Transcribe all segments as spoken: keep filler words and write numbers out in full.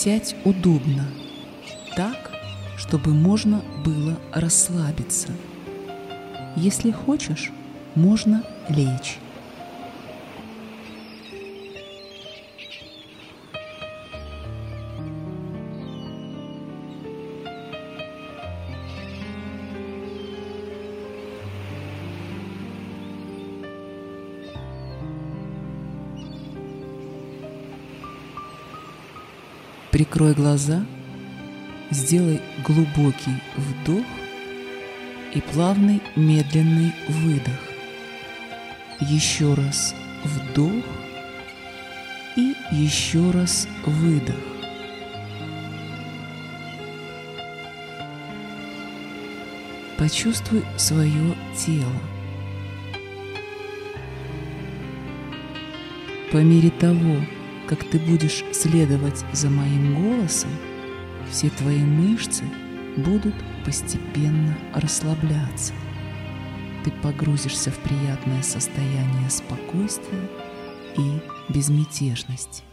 Сядь удобно, так, чтобы можно было расслабиться. Если хочешь, можно лечь. Прикрой глаза, сделай глубокий вдох и плавный медленный выдох. Еще раз вдох и еще раз выдох. Почувствуй свое тело. По мере того, как ты будешь следовать за моим голосом, все твои мышцы будут постепенно расслабляться. Ты погрузишься в приятное состояние спокойствия и безмятежности.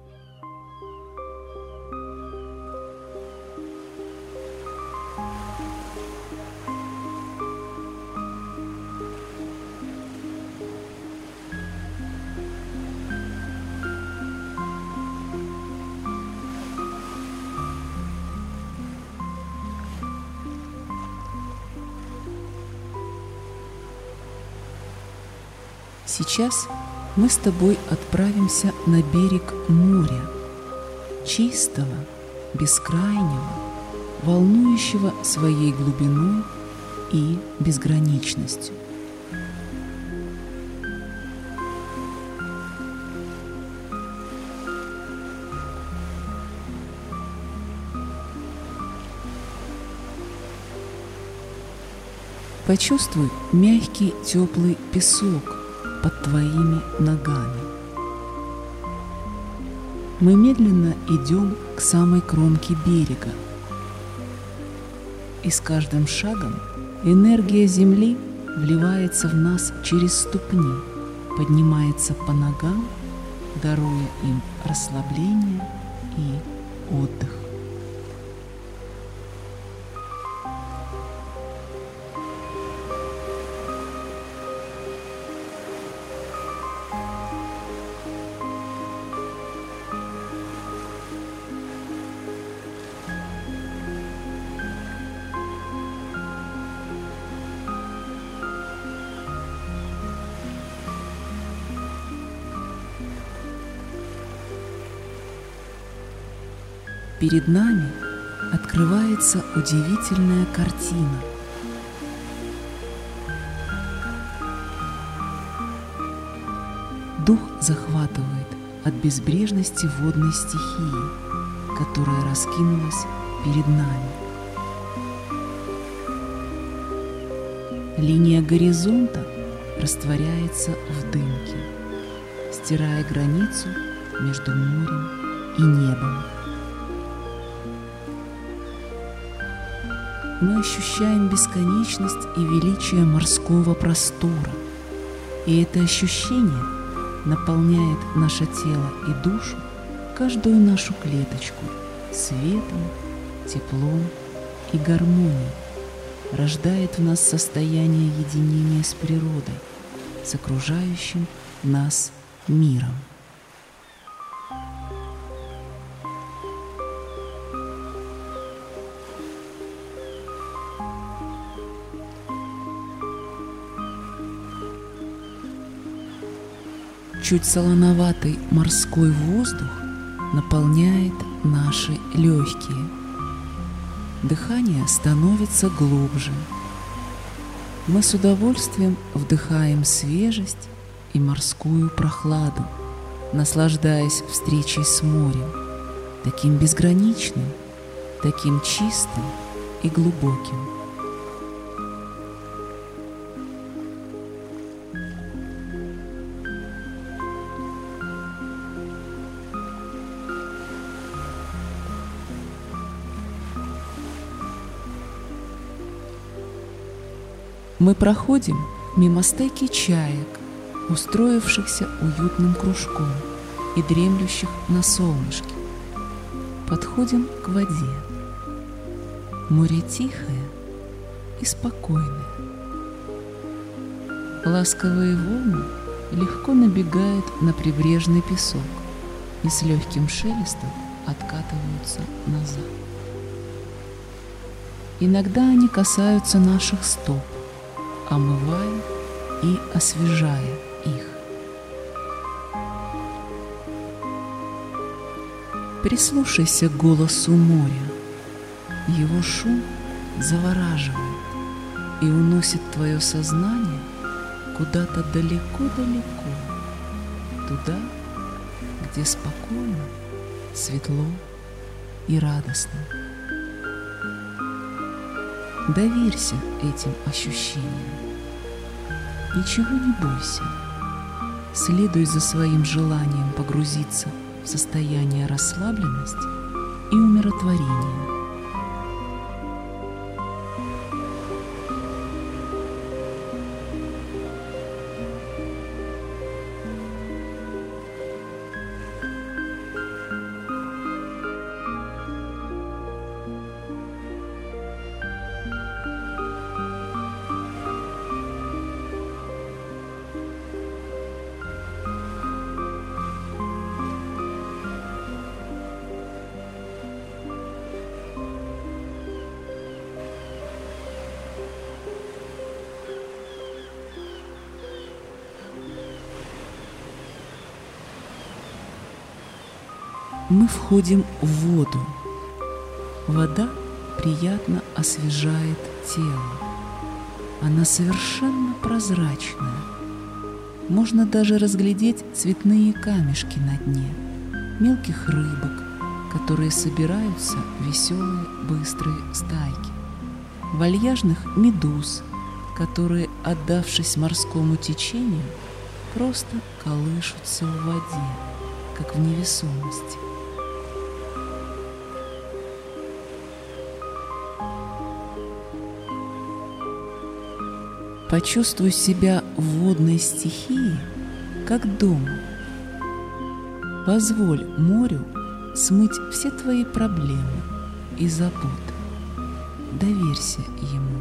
Сейчас мы с тобой отправимся на берег моря, чистого, бескрайнего, волнующего своей глубиной и безграничностью. Почувствуй мягкий теплый песок под твоими ногами. Мы медленно идем к самой кромке берега. И с каждым шагом энергия Земли вливается в нас через ступни, поднимается по ногам, даруя им расслабление и отдых. Перед нами открывается удивительная картина. Дух захватывает от безбрежности водной стихии, которая раскинулась перед нами. Линия горизонта растворяется в дымке, стирая границу между морем и небом. Мы ощущаем бесконечность и величие морского простора, и это ощущение наполняет наше тело и душу, каждую нашу клеточку, светом, теплом и гармонией, рождает в нас состояние единения с природой, с окружающим нас миром. Чуть солоноватый морской воздух наполняет наши легкие. Дыхание становится глубже. Мы с удовольствием вдыхаем свежесть и морскую прохладу, наслаждаясь встречей с морем, таким безграничным, таким чистым и глубоким. Мы проходим мимо стайки чаек, устроившихся уютным кружком и дремлющих на солнышке. подходим к воде. Море тихое и спокойное. Ласковые волны легко набегают на прибрежный песок и с легким шелестом откатываются назад. Иногда они касаются наших стоп, омывая и освежая их. Прислушайся к голосу моря. Его шум завораживает и уносит твое сознание куда-то далеко-далеко, туда, где спокойно, светло и радостно. Доверься этим ощущениям. Ничего не бойся. Следуй за своим желанием погрузиться в состояние расслабленности и умиротворения. Мы входим в воду. Вода приятно освежает тело. Она совершенно прозрачная. Можно даже разглядеть цветные камешки на дне, мелких рыбок, которые собираются в веселые быстрые стайки, вальяжных медуз, которые, отдавшись морскому течению, просто колышутся в воде, как в невесомости. Почувствуй себя в водной стихии, как дома. Позволь морю смыть все твои проблемы и заботы. Доверься ему.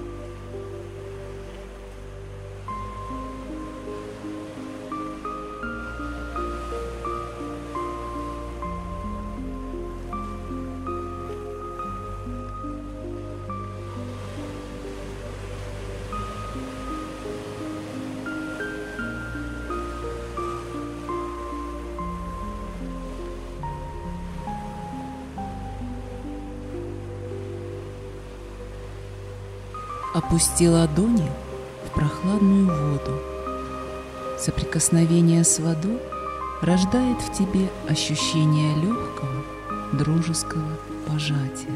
Опусти ладони в прохладную воду. Соприкосновение с водой рождает в тебе ощущение легкого, дружеского пожатия.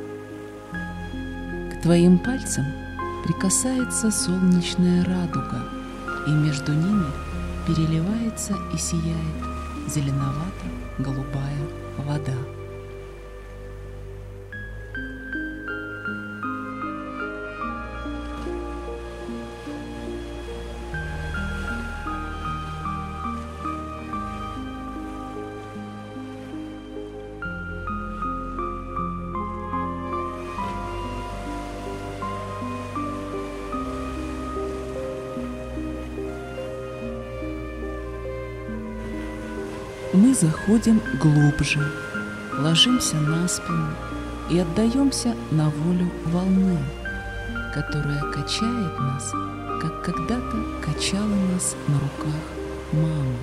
К твоим пальцам прикасается солнечная радуга, и между ними переливается и сияет зеленовато-голубая вода. Мы заходим глубже, ложимся на спину и отдаемся на волю волны, которая качает нас, как когда-то качала нас на руках мама.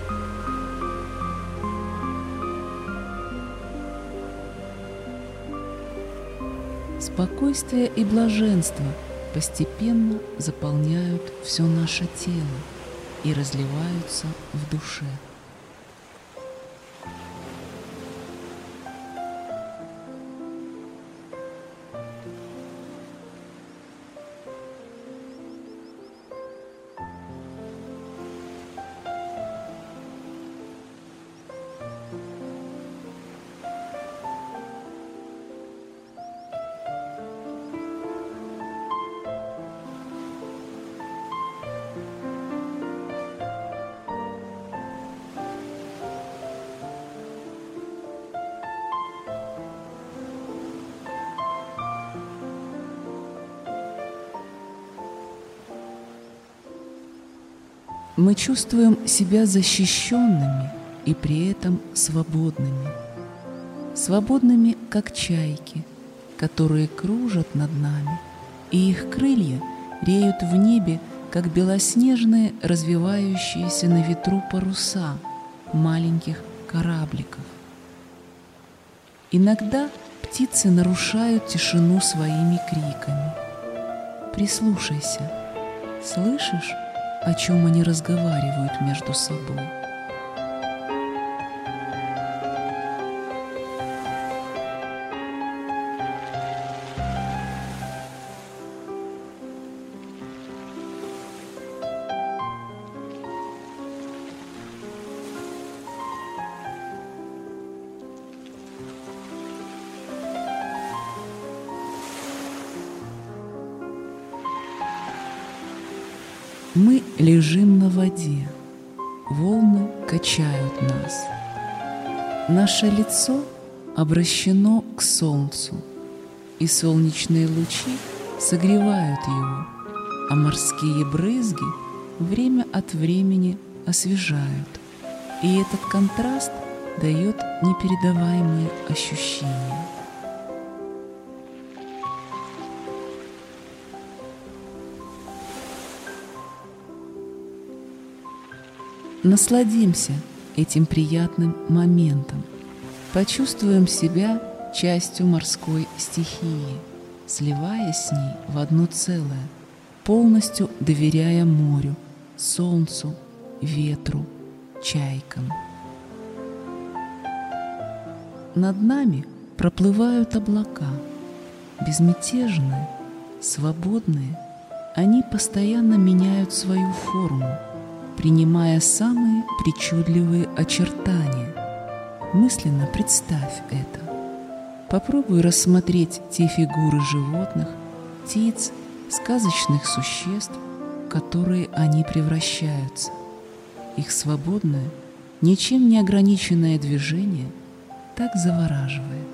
Спокойствие и блаженство постепенно заполняют все наше тело и разливаются в душе. Мы чувствуем себя защищенными и при этом свободными. Свободными, как чайки, которые кружат над нами, и их крылья реют в небе, как белоснежные, развивающиеся на ветру паруса маленьких корабликов. Иногда птицы нарушают тишину своими криками. Прислушайся, слышишь, о чем они разговаривают между собой? Мы лежим на воде, волны качают нас. Наше лицо обращено к солнцу, и солнечные лучи согревают его, а морские брызги время от времени освежают. И этот контраст дает непередаваемые ощущения. Насладимся этим приятным моментом, почувствуем себя частью морской стихии, сливаясь с ней в одно целое, полностью доверяя морю, солнцу, ветру, чайкам. Над нами проплывают облака, безмятежные, свободные, они постоянно меняют свою форму, принимая самые причудливые очертания. Мысленно представь это. Попробуй рассмотреть те фигуры животных, птиц, сказочных существ, в которые они превращаются. Их свободное, ничем не ограниченное движение так завораживает.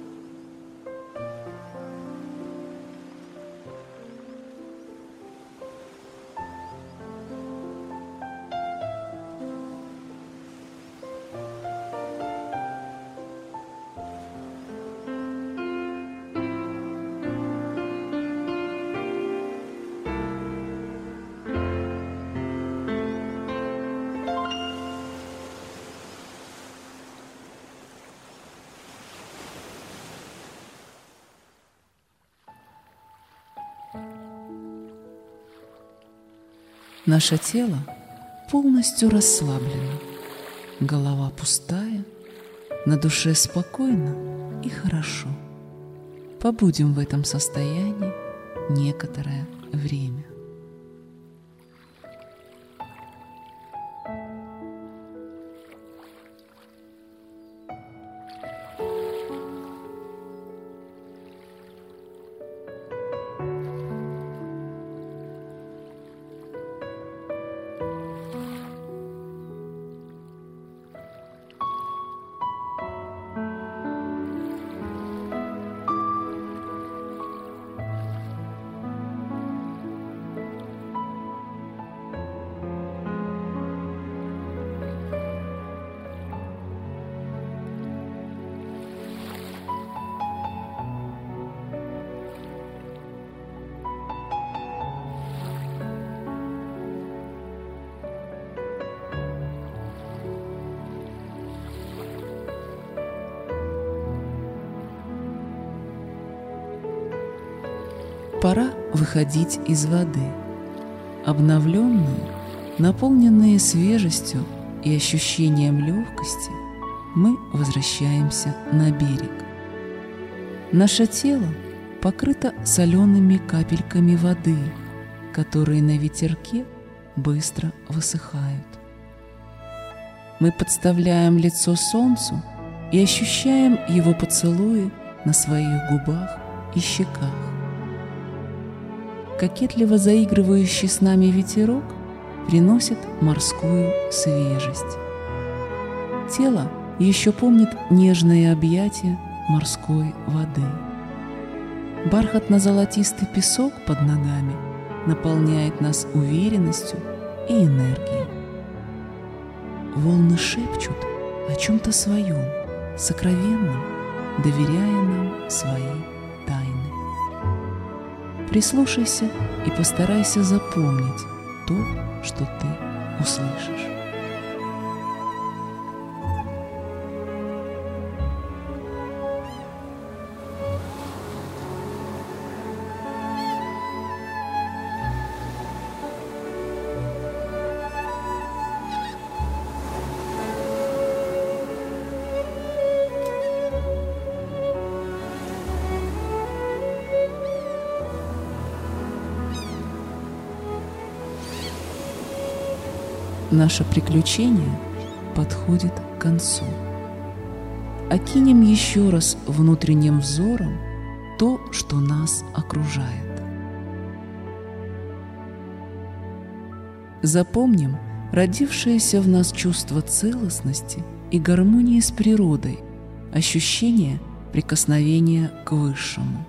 Наше тело полностью расслаблено, голова пустая, на душе спокойно и хорошо. Побудем в этом состоянии некоторое время. Пора выходить из воды. Обновленные, наполненные свежестью и ощущением легкости, мы возвращаемся на берег. Наше тело покрыто солеными капельками воды, которые на ветерке быстро высыхают. Мы подставляем лицо солнцу и ощущаем его поцелуи на своих губах и щеках. Кокетливо заигрывающий с нами ветерок приносит морскую свежесть. Тело еще помнит нежные объятия морской воды. Бархатно-золотистый песок под ногами наполняет нас уверенностью и энергии. Волны шепчут о чем-то своем, сокровенном, доверяя нам свои тайны. Прислушайся и постарайся запомнить то, что ты услышишь. Наше приключение подходит к концу. Окинем еще раз внутренним взором то, что нас окружает. Запомним родившееся в нас чувство целостности и гармонии с природой, ощущение прикосновения к Высшему.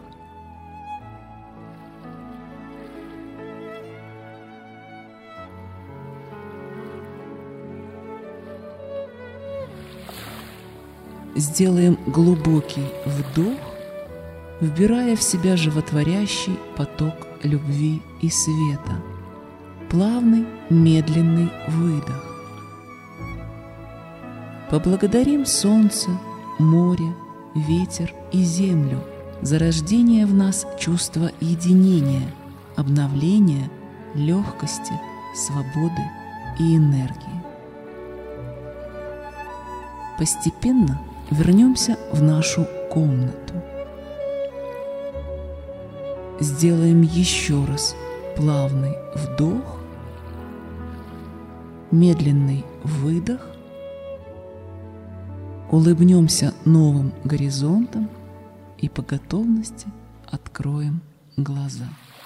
Сделаем глубокий вдох, вбирая в себя животворящий поток любви и света. Плавный, медленный выдох. Поблагодарим солнце, море, ветер и землю за рождение в нас чувства единения, обновления, легкости, свободы и энергии. Постепенно вернемся в нашу комнату. Сделаем еще раз плавный вдох, медленный выдох, улыбнемся новым горизонтом и по готовности откроем глаза.